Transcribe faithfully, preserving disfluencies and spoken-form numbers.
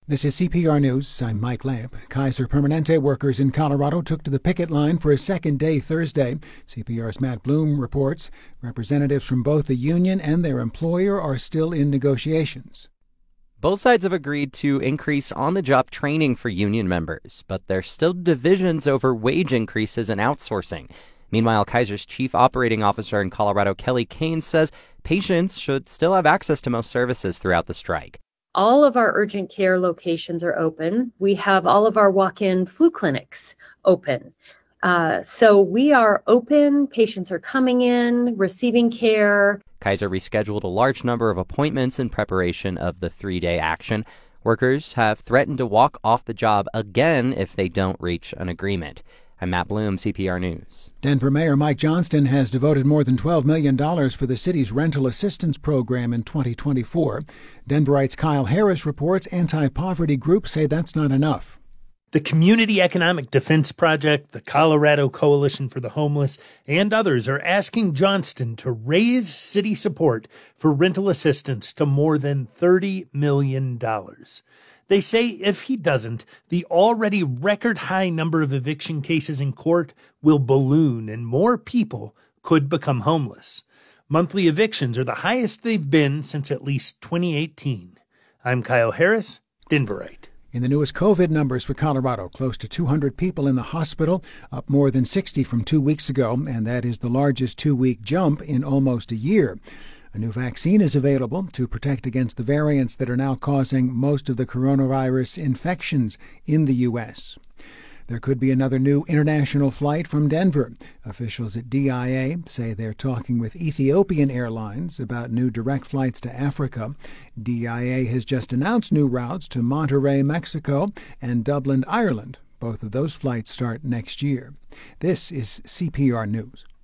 This is C P R News. I'm Mike Lamp. Kaiser Permanente workers in Colorado took to the picket line for a second day Thursday. C P R's Matt Bloom reports representatives from both the union and their employer are still in negotiations. Both sides have agreed to increase on-the-job training for union members, but there's still divisions over wage increases and outsourcing. Meanwhile, Kaiser's chief operating officer in Colorado, Kelly Kane, says patients should still have access to most services throughout the strike. All of our urgent care locations are open. We have all of our walk-in flu clinics open. Uh, so we are open. Patients are coming in, receiving care. Kaiser rescheduled a large number of appointments in preparation of the three-day action. Workers have threatened to walk off the job again if they don't reach an agreement. I'm Matt Bloom, C P R News. Denver Mayor Mike Johnston has devoted more than twelve million dollars for the city's rental assistance program in twenty twenty-four. Denverite's Kyle Harris reports anti-poverty groups say that's not enough. The Community Economic Defense Project, the Colorado Coalition for the Homeless, and others are asking Johnston to raise city support for rental assistance to more than thirty million dollars. They say if he doesn't, the already record-high number of eviction cases in court will balloon and more people could become homeless. Monthly evictions are the highest they've been since at least twenty eighteen. I'm Kyle Harris, Denverite. In the newest COVID numbers for Colorado, close to two hundred people in the hospital, up more than sixty from two weeks ago, and that is the largest two-week jump in almost a year. A new vaccine is available to protect against the variants that are now causing most of the coronavirus infections in the U S. There could be another new international flight from Denver. Officials at D I A say they're talking with Ethiopian Airlines about new direct flights to Africa. D I A has just announced new routes to Monterrey, Mexico, and Dublin, Ireland. Both of those flights start next year. This is C P R News.